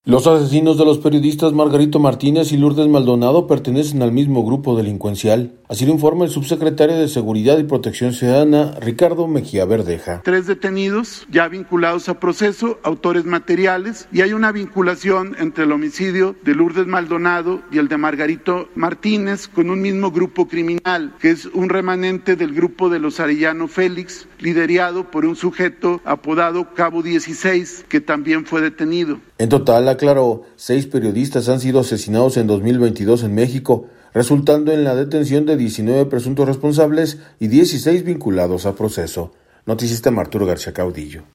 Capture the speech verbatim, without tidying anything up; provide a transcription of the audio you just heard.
Los asesinos de los periodistas Margarito Martínez y Lourdes Maldonado pertenecen al mismo grupo delincuencial. Así lo informa el subsecretario de Seguridad y Protección Ciudadana, Ricardo Mejía Verdeja. Tres detenidos ya vinculados a proceso, autores materiales, y hay una vinculación entre el homicidio de Lourdes Maldonado y el de Margarito Martínez con un mismo grupo criminal, que es un remanente del grupo de los Arellano Félix, liderado por un sujeto apodado Cabo dieciséis, que también fue detenido. En total, aclaró, seis periodistas han sido asesinados en dos mil veintidós en México, resultando en la detención de diecinueve presuntos responsables y dieciséis vinculados a proceso. Noticista Arturo García Caudillo.